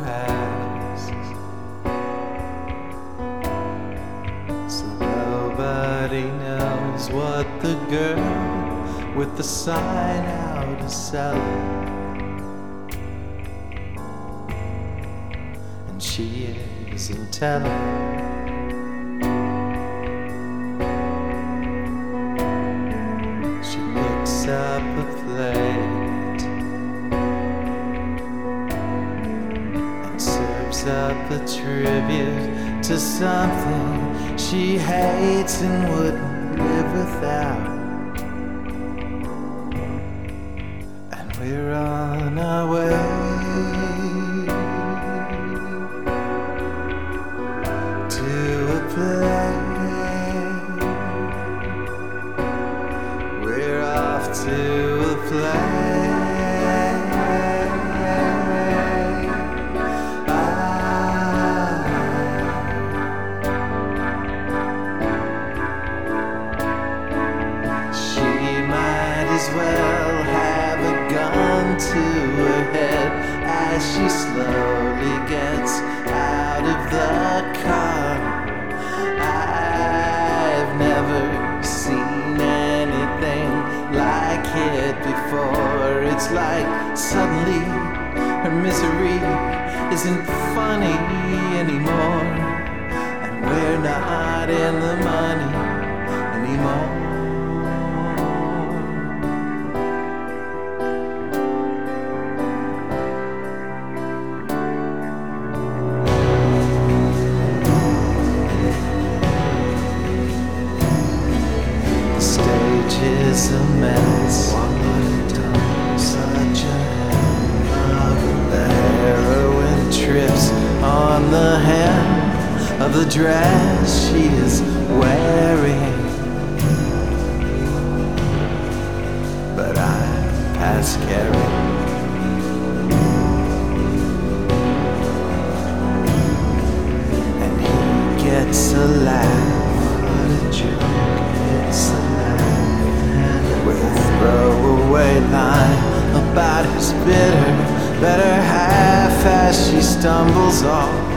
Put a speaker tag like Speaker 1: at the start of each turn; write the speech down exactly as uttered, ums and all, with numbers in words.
Speaker 1: asks. So nobody knows what the girl with the sign out is selling. And she isn't telling. She picks up a plate and serves up a tribute to something she hates and wouldn't live without. And we're on our way to a place. We're off to a place. As well have a gun to her head as she slowly gets out of the car. I've never seen anything like it before. It's like suddenly her misery isn't funny anymore, and we're not in the money anymore. Is a mess. Such a hell. The heroin trips on the hem of the dress she is wearing. But I'm past caring. And he gets a laugh. What a joke. It's a laugh. With a throwaway line about his bitter better half as she stumbles off.